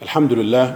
الحمد لله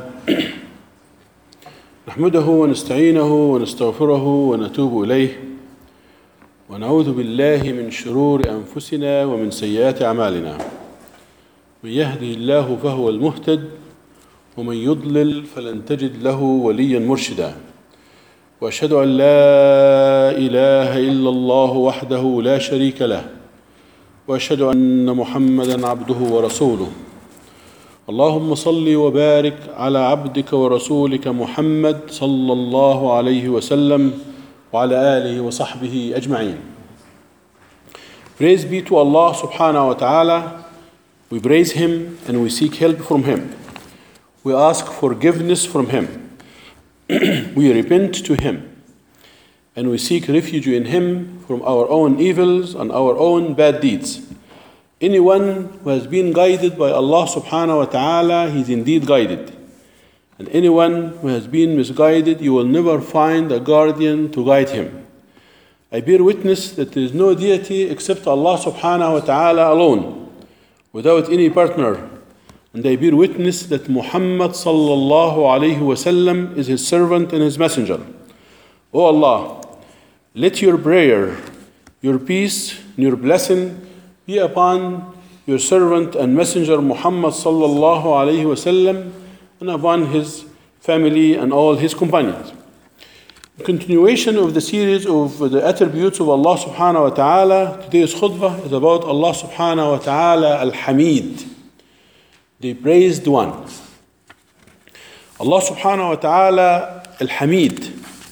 نحمده ونستعينه ونستغفره ونتوب إليه ونعوذ بالله من شرور أنفسنا ومن سيئات أعمالنا. من يهده الله فهو المهتد ومن يضلل فلن تجد له وليا مرشدا. وأشهد أن لا إله إلا الله وحده لا شريك له وأشهد أن محمدا عبده ورسوله. اللهم صل وبارك على عبدك ورسولك محمد صلى الله عليه وسلم وعلى آله وصحبه أجمعين. Praise be to Allah subhanahu wa ta'ala. We praise Him and we seek help from Him. We ask forgiveness from Him. We repent to Him. And we seek refuge in Him from our own evils and our own bad deeds. Anyone who has been guided by Allah subhanahu wa ta'ala, he is indeed guided. And anyone who has been misguided, you will never find a guardian to guide him. I bear witness that there is no deity except Allah subhanahu wa ta'ala alone, without any partner. And I bear witness that Muhammad sallallahu alayhi wa sallam is his servant and his messenger. O Allah, let your prayer, your peace, and your blessing be upon your servant and messenger Muhammad sallallahu alayhi wa sallam and upon his family and all his companions. In continuation of the series of the attributes of Allah subhanahu wa ta'ala, today's khutbah is about Allah subhanahu wa ta'ala al-Hamid, the praised one. Allah subhanahu wa ta'ala al-Hamid,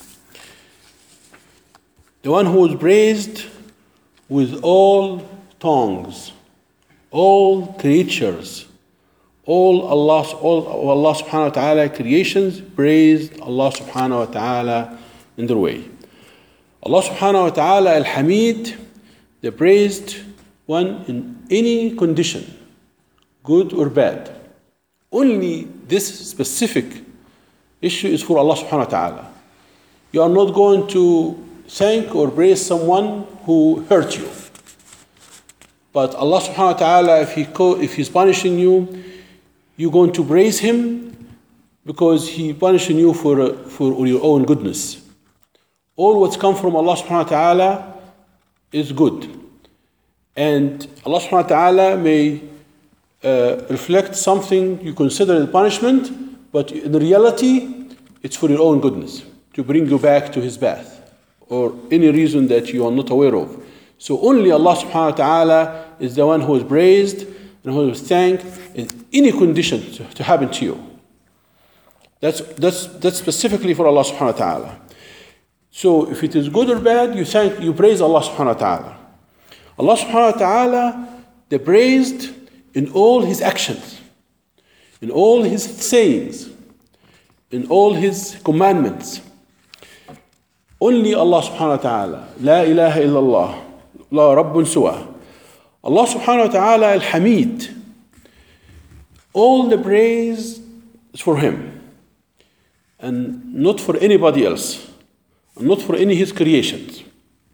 the one who is praised with all tongues, all creatures, all Allah subhanahu wa ta'ala creations praised Allah subhanahu wa ta'ala in their way. Allah subhanahu wa ta'ala al-Hamid, the praised one in any condition, good or bad. Only this specific issue is for Allah subhanahu wa ta'ala. You are not going to thank or praise someone who hurt you. But Allah subhanahu wa ta'ala, if He's punishing you, you're going to praise Him because He's punishing you for your own goodness. All what's come from Allah subhanahu wa ta'ala is good. And Allah subhanahu wa ta'ala may reflect something you consider a punishment, but in reality, it's for your own goodness, to bring you back to His path, or any reason that you are not aware of. So only Allah subhanahu wa ta'ala is the one who is praised and who is thanked in any condition to happen to you. That's specifically for Allah subhanahu wa ta'ala. So if it is good or bad, you praise Allah subhanahu wa ta'ala. Allah subhanahu wa ta'ala, the praised in all His actions, in all His sayings, in all His commandments. Only Allah subhanahu wa ta'ala, la ilaha illallah, la rabbun suwa. Allah subhanahu wa ta'ala al-Hamid, all the praise is for Him and not for anybody else, and not for any of His creations.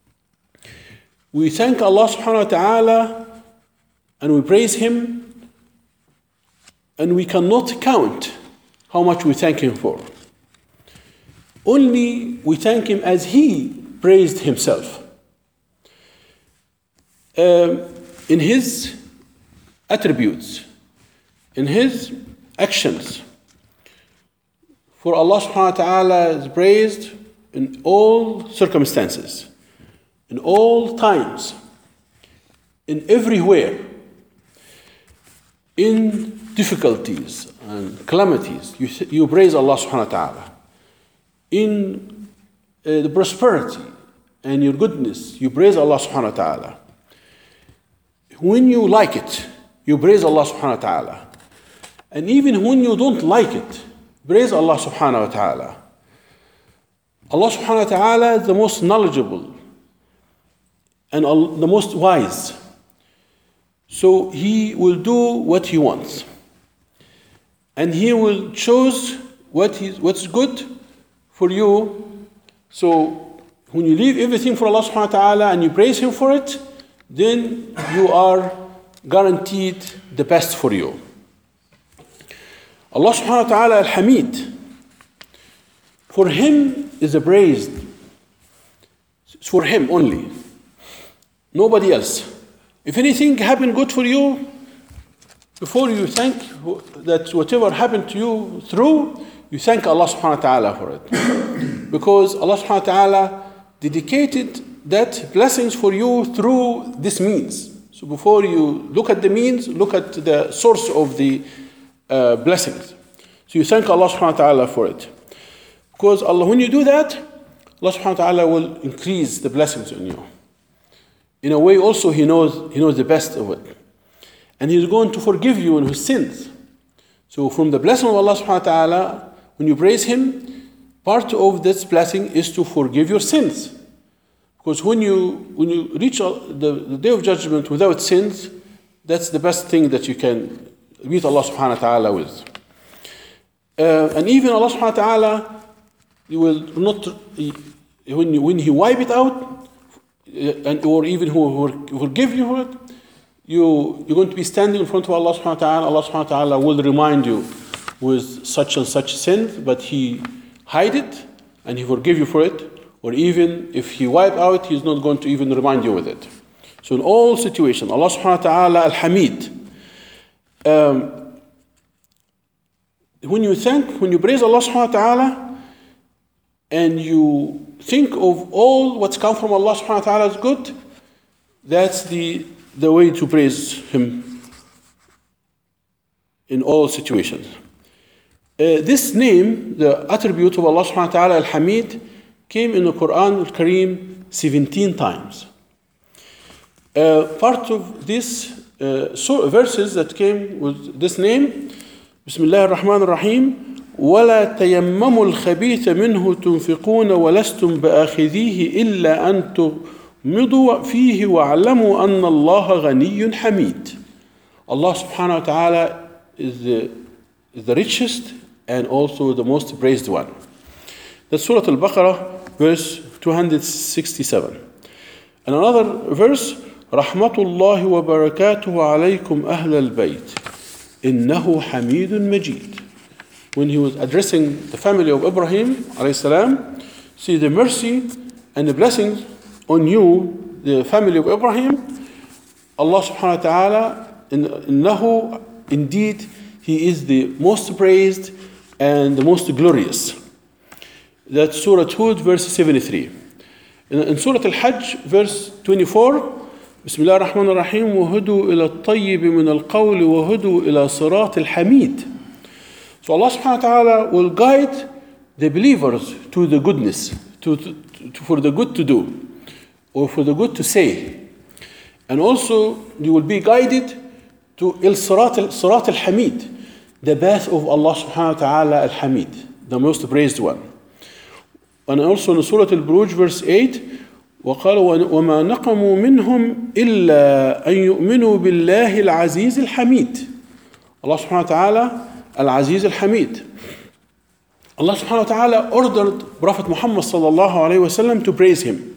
We thank Allah subhanahu wa ta'ala and we praise Him, and we cannot count how much we thank Him for. Only we thank Him as He praised Himself. In His attributes, in His actions. For Allah subhanahu wa ta'ala is praised in all circumstances, in all times, in everywhere, in difficulties and calamities. You praise Allah subhanahu wa ta'ala. In the prosperity and your goodness, you praise Allah subhanahu wa ta'ala. When you like it, you praise Allah subhanahu wa ta'ala. And even when you don't like it, praise Allah subhanahu wa ta'ala. Allah subhanahu wa ta'ala is the most knowledgeable and the most wise. So He will do what He wants. And He will choose what's good for you. So when you leave everything for Allah subhanahu wa ta'ala and you praise Him for it, then you are guaranteed the best for you. Allah subhanahu wa ta'ala al-Hamid. For him is the praise. It's for him only. Nobody else. If anything happened good for you, before you thank that whatever happened to you through, you thank Allah subhanahu wa ta'ala for it. Because Allah subhanahu wa ta'ala dedicated that blessings for you through this means. So before you look at the means, look at the source of the blessings. So you thank Allah subhanahu wa ta'ala for it. Because Allah, when you do that, Allah subhanahu wa ta'ala will increase the blessings on you. In a way also He knows the best of it. And He's going to forgive you in His sins. So from the blessing of Allah subhanahu wa ta'ala, when you praise Him, part of this blessing is to forgive your sins. Because when you reach the day of judgment without sins, that's the best thing that you can meet Allah subhanahu wa ta'ala with. And even Allah subhanahu wa ta'ala, you will not, when He wipe it out, or even who will forgive you for it, you're going to be standing in front of Allah subhanahu wa ta'ala. Allah subhanahu wa ta'ala will remind you with such and such sin, but He hide it and He forgive you for it. Or even if He wipe out, He's not going to even remind you with it. So in all situations, Allah subhanahu wa ta'ala al-Hamid. When you praise Allah subhanahu wa ta'ala, and you think of all what's come from Allah subhanahu wa ta'ala as good, that's the way to praise Him in all situations. This name, the attribute of Allah subhanahu wa ta'ala al-Hamid, came in the Quran al-Kareem 17 times. Part of these verses that came with this name, Bismillah ar-Rahman ar-Rahim, وَلَا تَيَمَّمُوا الْخَبِيثَ مِنْهُ تُنْفِقُونَ وَلَسْتُمْ بِآخِذِيهِ إِلَّا أَن تُغْمِضُوا فِيهِ وَاعْلَمُوا أَنَّ اللَّهَ غَنِيٌّ حَمِيدٌ. Allah subhanahu wa ta'ala is the richest and also the most praised one. That's Surah Al-Baqarah, verse 267. And another verse, رَحْمَةُ اللَّهِ وَبَرَكَاتُهُ عَلَيْكُمْ أَهْلَ الْبَيْتِ إِنَّهُ حَمِيدٌ مَجِيدٌ. When He was addressing the family of Ibrahim alayhi salam, see the mercy and the blessings on you, the family of Ibrahim. Allah subhanahu wa ta'ala, innahu, indeed, He is the most praised and the most glorious. That's Surah Hud, verse 73. In Surah Al-Hajj, verse 24, Bismillah ar-Rahman ar-Rahim, وَهُدُوا إِلَى الطَّيِّبِ مِنَ الْقَوْلِ وَهُدُوا إِلَى صِرَاطِ الْحَمِيدِ. So Allah subhanahu wa ta'ala will guide the believers to the goodness, for the good to do, or for the good to say. And also you will be guided to Sirat al-Hamid, the path of Allah subhanahu wa ta'ala al-Hamid, the most praised one. And also in Surah Al-Buruj, verse 8, وَقَالُوا وَمَا نَقَمُوا مِنْهُمْ إِلَّا أَن يُؤْمِنُوا بِاللَّهِ الْعَزِيزِ الْحَمِيدِ. Allah subhanahu wa ta'ala Al-Aziz Al-Hamid. Allah subhanahu wa ta'ala ordered Prophet Muhammad sallallahu alayhi wa sallam to praise Him.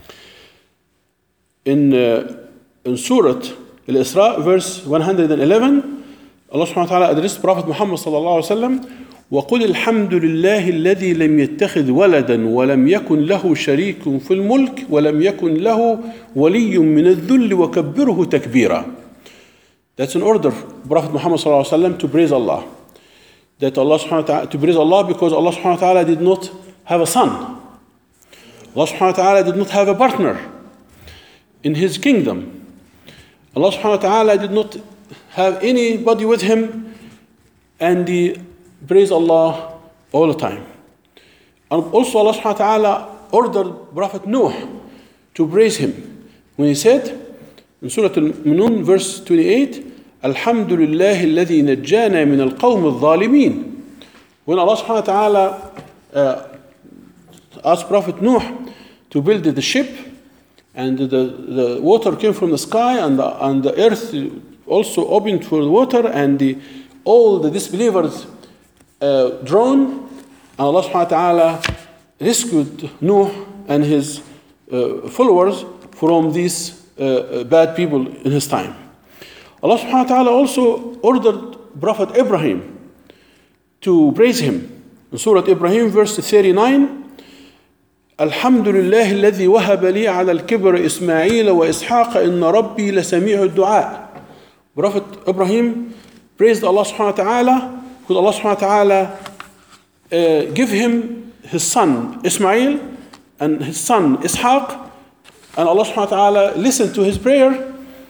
In Surah Al-Isra, verse 111, Allah subhanahu wa ta'ala addressed Prophet Muhammad sallallahu alayhi wa sallam, وَقُلِ الْحَمْدُ لِلَّهِ الَّذِي لَمْ يَتَّخِذْ وَلَدًا وَلَمْ يَكُنْ لَهُ شَرِيكٌ فِي الْمُلْكِ وَلَمْ يَكُنْ لَهُ وَلِيٌّ مِّنَ الذُّلِّ وَكَبِّرْهُ تَكْبِيرًا. That's an order for Prophet Muhammad sallallahu alayhi wa sallam to praise Allah. That Allah subhanahu wa ta'ala, to praise Allah because Allah subhanahu wa ta'ala did not have a son. Allah subhanahu wa ta'ala did not have a partner in His kingdom. Allah subhanahu wa ta'ala did not have anybody with Him, and He praise Allah all the time. And also Allah subhanahu wa ta'ala ordered Prophet Nuh to praise Him when he said in Surah Al-Mu'minun, verse 28, الحمد لله الذي نجانا من القوم الظالمين. When Allah subhanahu wa ta'ala asked Prophet Nuh to build the ship, and the water came from the sky, and the earth also opened for the water, and all the disbelievers drowned, and Allah subhanahu wa ta'ala rescued Nuh and his followers from these bad people in his time. Allah subhanahu wa ta'ala also ordered Prophet Ibrahim to praise him. In Surah Ibrahim, verse 39, الحمد لله الذي وهب لي على الكبر إسماعيل وإسحاق إن ربي لسميع الدعاء. Prophet Ibrahim praised Allah subhanahu wa ta'ala because Allah subhanahu wa ta'ala give him his son Ismail and his son Ishaq, and Allah subhanahu wa ta'ala listened to his prayer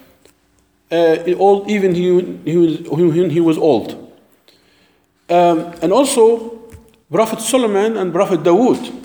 even he was old. And also Prophet Solomon and Prophet Dawood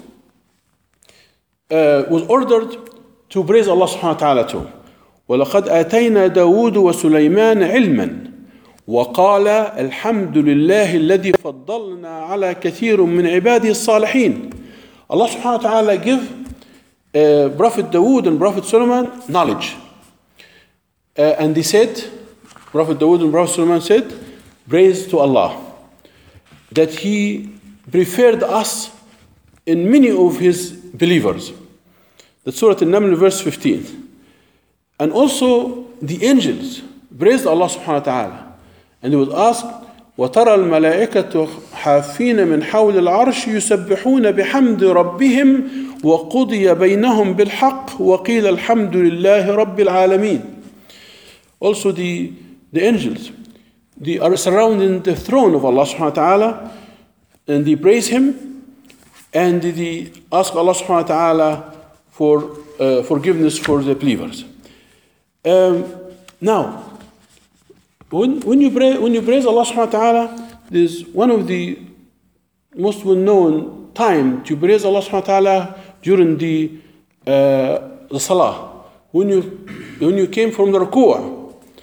was ordered to praise Allah subhanahu wa ta'ala too. وَلَقَدْ آتَيْنَا دَاوُودُ وَسُلَيْمَانَ عِلْمًا وَقَالَ الْحَمْدُ لِلَّهِ الَّذِي فَضَّلْنَا عَلَى كَثِيرٍ مِّنْ عِبَادِهِ الصَّالِحِينَ. Allah subhanahu wa ta'ala give Prophet Dawood and Prophet Solomon knowledge. And they said, Prophet Dawood and Prophet Solomon said, praise to Allah, that he preferred us in many of his believers. That's Surah An-Naml, verse 15. And also the angels praised Allah subhanahu wa ta'ala. And he was asked, وَتَرَى الْمَلَائِكَةُ حَافِينَ مِنْ حَوْلِ الْعَرْشِ يُسَبِّحُونَ بِحَمْدِ رَبِّهِمْ وَقُضِيَ بَيْنَهُمْ بِالْحَقِّ وَقِيلَ الْحَمْدُ لِلَّهِ رَبِّ الْعَالَمِينَ. Also the angels, they are surrounding the throne of Allah subhanahu wa ta'ala, and they praise him, and they ask Allah subhanahu wa ta'ala for forgiveness for the believers. Now, when you praise Allah subhanahu wa ta'ala, there's one of the most well-known time to praise Allah subhanahu wa ta'ala during the salah. When you came from the ruku',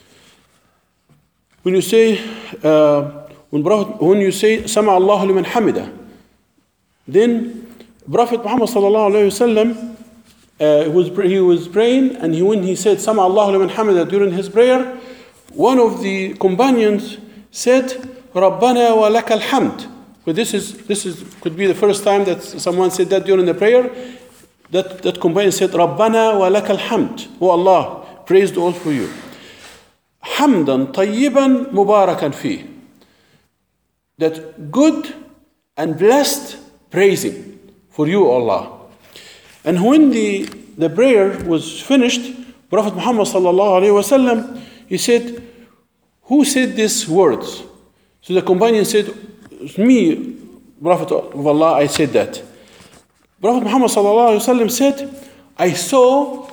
when you say when you say Sama Allahu liman hamida, then Prophet Muhammad sallallahu alayhi wasallam he was praying, and when he said Sama Allahu liman hamida during his prayer, one of the companions said Rabbana wa lakal hamd. But this could be the first time that someone said that during the prayer. That companion said Rabbana wa lakal hamd. Oh Allah, praised all for you. Hamdan tayyiban mubarakan fi. That good and blessed praising for you, Allah. And when the prayer was finished, Prophet Muhammad sallallahu alaihi wasallam, he said, who said these words? So the companion said, me, Prophet of Allah, I said that. Prophet Muhammad sallallahu alaihi wasallam said, I saw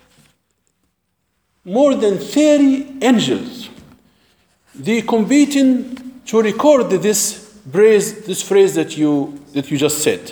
more than 30 angels. They competing to record this phrase that you just said.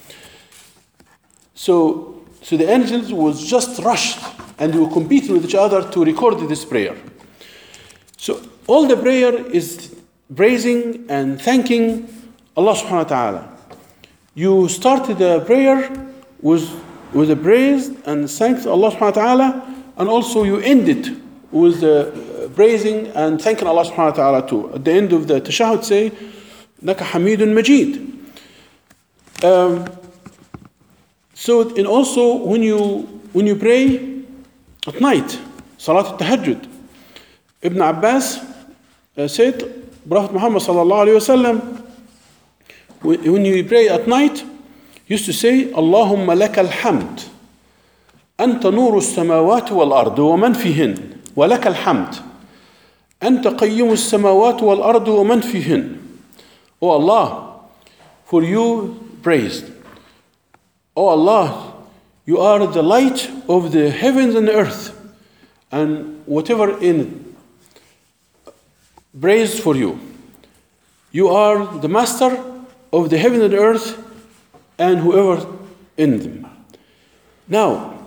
So the angels was just rushed, and they were competing with each other to record this prayer. So all the prayer is praising and thanking Allah subhanahu wa ta'ala. You started the prayer with a praise and thanks Allah subhanahu wa ta'ala, and also you end it with praising and thanking Allah subhanahu wa ta'ala too. At the end of the tashahhud say, Naka Hamidun Majid. So, and also when you pray at night, Salat al-Tahajjud, Ibn Abbas said, Prophet Muhammad sallallahu alayhi wasallam, when you pray at night, used to say, Allahumma laka alhamd, anta nuru as-samawati wal-ardi wa man fihin, wa laka alhamd, anta qayyimu as-samawati wal-ardi wa man fihin. O Allah, for you praised. O Allah, you are the light of the heavens and the earth, and whatever in it. Praise for you. You are the master of the heaven and the earth, and whoever in them. Now,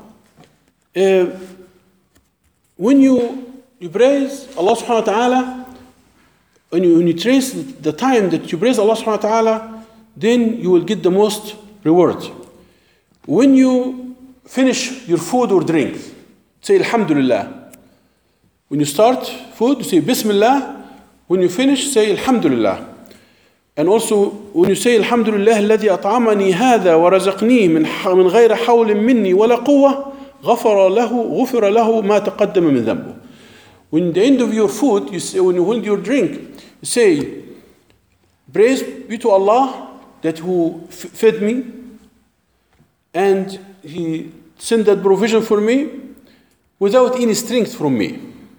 when you praise Allah subhanahu wa ta'ala, when you trace the time that you praise Allah subhanahu wa ta'ala, then you will get the most reward. When you finish your food or drink, say Alhamdulillah. When you start food, you say Bismillah. When you finish, say Alhamdulillah. And also, when you say Alhamdulillah الذي أطعمني هذا ورزقني من غير حول مني ولا قوة غفر له ما تقدم من ذنبه. When the end of your food, you say, when you hold your drink, you say, Praise be to Allah that who fed me, and He sent that provision for me without any strength from me.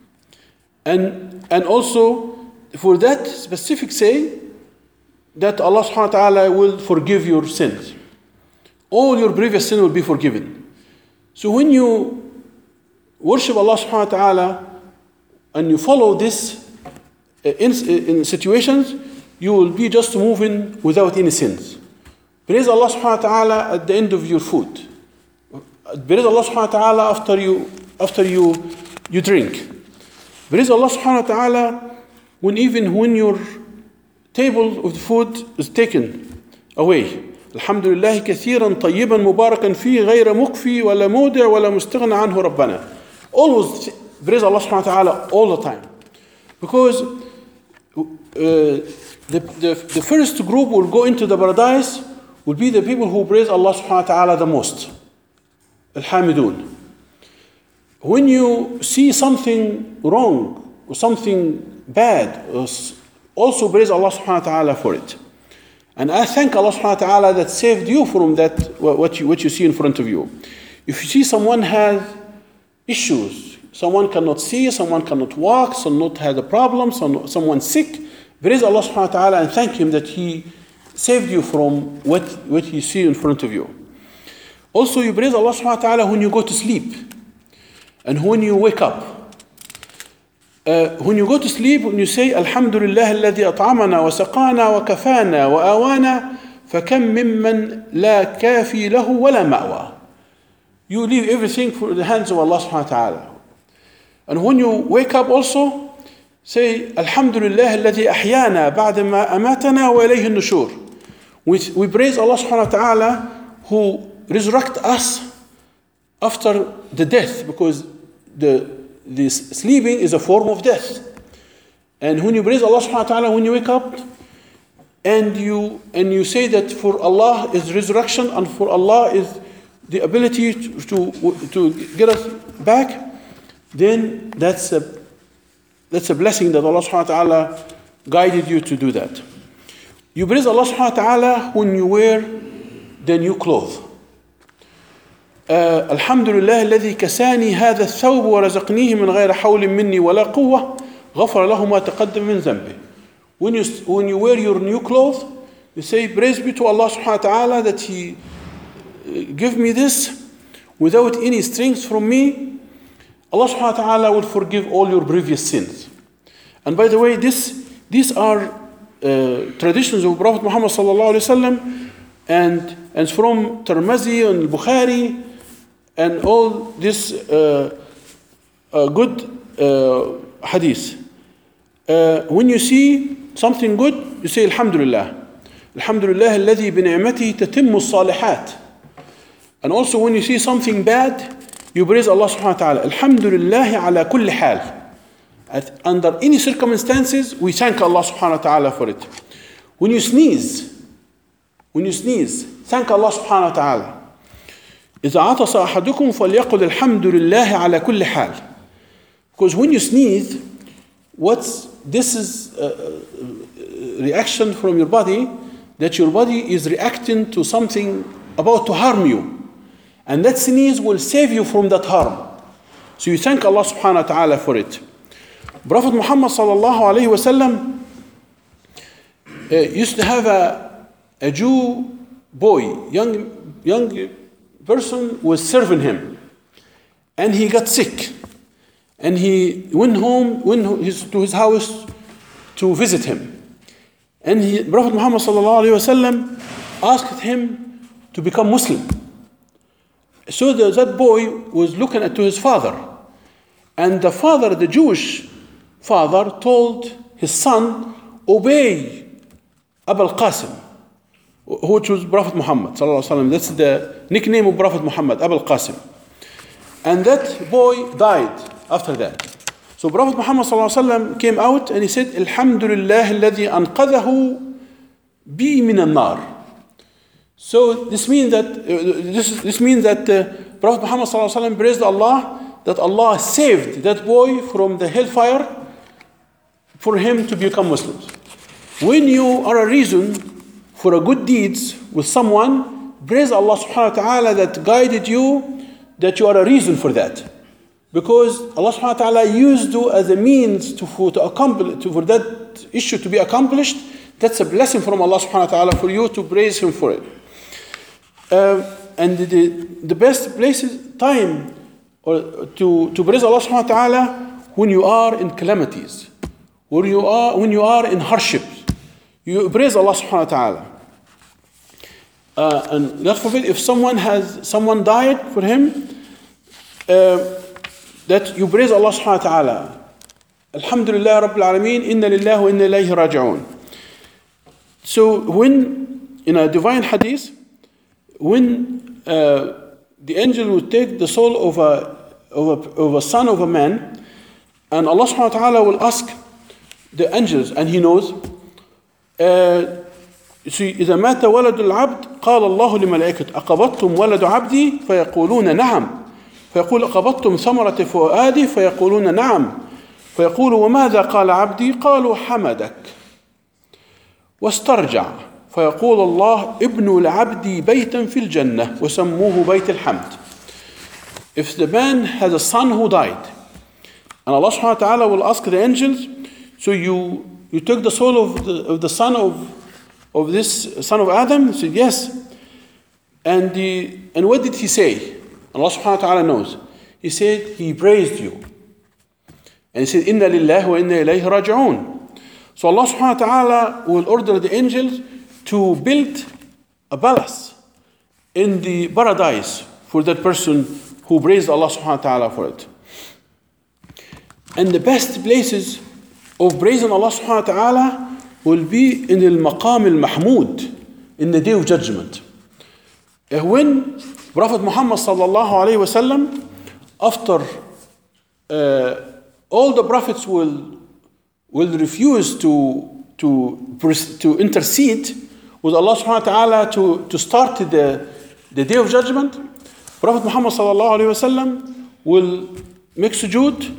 And also for that specific say that Allah subhanahu wa ta'ala will forgive your sins. All your previous sin will be forgiven. So when you worship Allah subhanahu wa ta'ala and you follow this in situations, you will be just moving without any sins. Praise Allah subhanahu wa ta'ala at the end of your food. Praise Allah subhanahu wa ta'ala after you drink. Praise Allah subhanahu wa ta'ala even when your table of food is taken away. Alhamdulillah كثيرا طيبا مباركا فيه غير مكفي ولا مودع ولا مستغنى عنه ربنا. Always praise Allah subhanahu wa ta'ala all the time. Because the first group will go into the paradise will be the people who praise Allah subhanahu wa ta'ala the most. Al-Hamidun. When you see something wrong or something bad, also praise Allah subhanahu wa ta'ala for it. And I thank Allah subhanahu wa ta'ala that saved you from that, what you see in front of you. If you see someone has issues, someone cannot see, someone cannot walk, someone has a problem, someone sick, praise Allah subhanahu wa ta'ala and thank Him that He saved you from what you see in front of you. Also, you praise Allah subhanahu wa ta'ala when you go to sleep and when you wake up. When you go to sleep, when you say Alhamdulillah الذي أطعمنا وسقانا وكفانا وآوانا فكم ممن لا كافي له ولا مأوى. You leave everything for the hands of Allah subhanahu wa ta'ala. And when you wake up also, say Alhamdulillah الذي أحيانا بعدما أماتنا وإليه النشور. We praise Allah subhanahu wa ta'ala who resurrect us after the death, because this sleeping is a form of death. And when you praise Allah subhanahu wa ta'ala when you wake up and you say that for Allah is resurrection and for Allah is the ability to get us back, then that's a blessing that Allah subhanahu wa ta'ala guided you to do that. You praise Allah subhanahu wa ta'ala when you wear the new clothes. الحمد لله الذي كساني هذا الثوب ورزقنيه من غير حول مني ولا قوة غفر له ما تقدم من ذنبه. When you wear your new clothes, you say praise be to Allah subhanahu wa ta'ala that He give me this without any strength from me. Allah subhanahu wa ta'ala will forgive all your previous sins. And by the way, these are traditions of Prophet Muhammad sallallahu alaihi wasallam, and from Tirmidhi and Bukhari. And all this good hadith. When you see something good, you say Alhamdulillah. Alhamdulillah الذي بنعمته تتم الصالحات. And also when you see something bad, you praise Allah subhanahu wa ta'ala. Alhamdulillah ala kulli hal. Under any circumstances, we thank Allah subhanahu wa ta'ala for it. When you sneeze, thank Allah subhanahu wa ta'ala. إذا عطس أحدكم فليقل الحمد لله على كل حال. Because when you sneeze, this is a reaction from your body, that your body is reacting to something about to harm you. And that sneeze will save you from that harm. So you thank Allah subhanahu wa ta'ala for it. Prophet Muhammad sallallahu alayhi wa sallam used to have a Jew boy, young person was serving him, and he got sick, and he went to his house to visit him, and Prophet Muhammad sallallahu alaihi wasallam asked him to become Muslim. So that boy was looking to his father, and the father, the Jewish father, told his son, obey Abu al-Qasim, which was Prophet Muhammad sallallahu alaihi wasallam. That's the nickname of Prophet Muhammad, Abu al-Qasim. And that boy died after that. So Prophet Muhammad sallallahu alaihi wasallam came out and he said, Alhamdulillah alladhi anqadhahu bi min an-nar. So this means that Prophet Muhammad sallallahu alaihi wasallam praised Allah that Allah saved that boy from the hellfire for him to become Muslims. When you are a reason for a good deeds with someone, praise Allah subhanahu wa ta'ala that guided you, that you are a reason for that. Because Allah subhanahu wa ta'ala used you as a means for that issue to be accomplished. That's a blessing from Allah subhanahu wa ta'ala for you to praise Him for it. And the best time to praise Allah subhanahu wa ta'ala when you are in calamities, when you are in hardships. You praise Allah subhanahu wa ta'ala. And God forbid, if someone died for him, that you praise Allah subhanahu wa ta'ala. Alhamdulillah Rabbil Alameen, inna lillahi wa inna ilayhi raji'un. So when, in a divine hadith, when the angel would take the soul of a son of a man, and Allah subhanahu wa ta'ala will ask the angels, and He knows, إذا مات ولد العبد قال الله لملائكته أقبضتم ولد عبدي فيقولون نعم فيقول أقبضتم ثمرة فؤادي فيقولون نعم فيقول وماذا قال عبدي قالوا حمدك واسترجع فيقول الله ابنوا لعبدي بيتا في الجنة وسموه بيت الحمد. If the man has a son who died, and Allah subhanahu wa ta'ala will ask the angels, so you took the soul of the son of this son of Adam? He said, yes. And what did he say? Allah subhanahu wa ta'ala knows. He said, he praised you. And he said, inna lillahi wa inna ilayhi raji'un. So Allah subhanahu wa ta'ala will order the angels to build a palace in the paradise for that person who praised Allah subhanahu wa ta'ala for it. And the best places of praising Allah subhanahu wa ta'ala will be in al-maqam al-mahmud, in the day of judgment. When Prophet Muhammad sallallahu alayhi wa sallam, after all the prophets will refuse to intercede with Allah subhanahu wa ta'ala to start the day of judgment, Prophet Muhammad sallallahu alayhi wa sallam will make sujood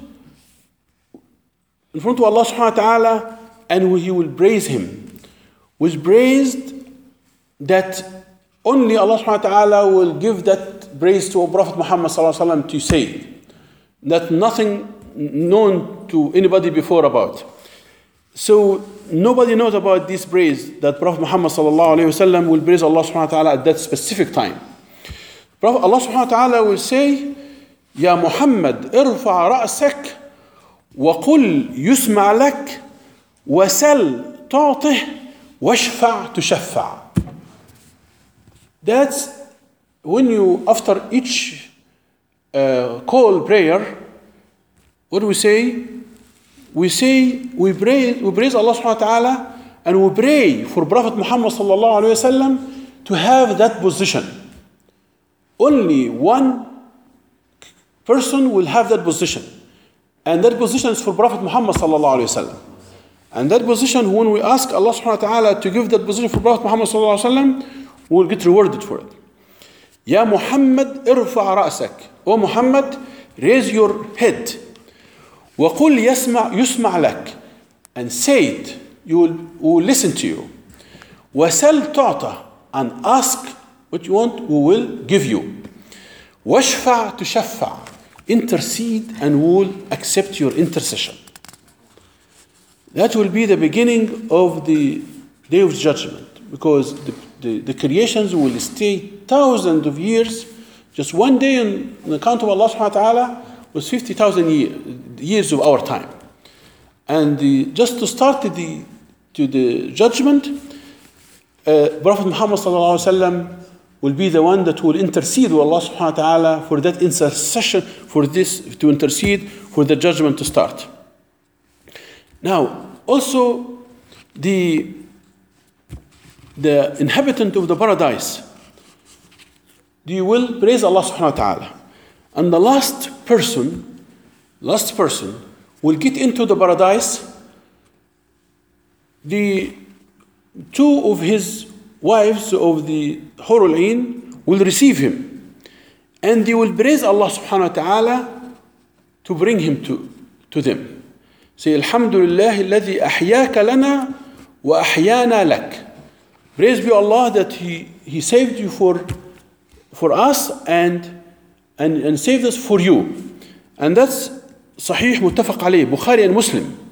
in front of Allah subhanahu wa ta'ala, and he will praise him. Was praised that only Allah subhanahu wa ta'ala will give that praise to Prophet Muhammad sallallahu alayhi wa sallam to say. That nothing known to anybody before about. So nobody knows about this praise that Prophet Muhammad sallallahu alayhi wa sallam will praise Allah subhanahu wa ta'ala at that specific time. Allah subhanahu wa ta'ala will say, Ya Muhammad, irfa' ra'sak وقل يسمع لك وسل تعطه واشفع تشفع. That's when you, after each call prayer, what do we say? We praise Allah subhanahu wa ta'ala, and we pray for Prophet Muhammad sallallahu alayhi wa sallam to have that position. Only one person will have that position. And that position is for Prophet Muhammad sallallahu alayhi wa sallam. And that position, when we ask Allah subhanahu wa ta'ala to give that position for Prophet Muhammad sallallahu alayhi wa sallam, we will get rewarded for it. Ya Muhammad, irfa' ra'sak. O Muhammad, raise your head. وَقُلْ يُسْمَعْ لَكَ. And say it, we will listen to you. وَسَلْ تُعْطَى. And ask what you want, we will give you. وَاشْفَعْ تُشَفَّعْ. Intercede, and we will accept your intercession. That will be the beginning of the day of judgment, because the creations will stay thousands of years. Just one day on the account of Allah subhanahu wa ta'ala was 50,000 years of our time. And just to start to the judgment, Prophet Muhammad sallallahu alaihi wasallam will be the one that will intercede with Allah subhanahu wa ta'ala for that intercession, for this, to intercede for the judgment to start. Now, also the inhabitant of the paradise, they will praise Allah subhanahu wa ta'ala. And the last person will get into the paradise. The two of his wives of the Hurul Ain will receive him, and they will praise Allah subhanahu wa ta'ala to bring him to them. Say, Alhamdulillah alladhi ahyaka lana وأحيانا لك. Praise be Allah that He saved you for us and saved us for you. And that's Sahih Muttafaq alayh, Bukhari and Muslim.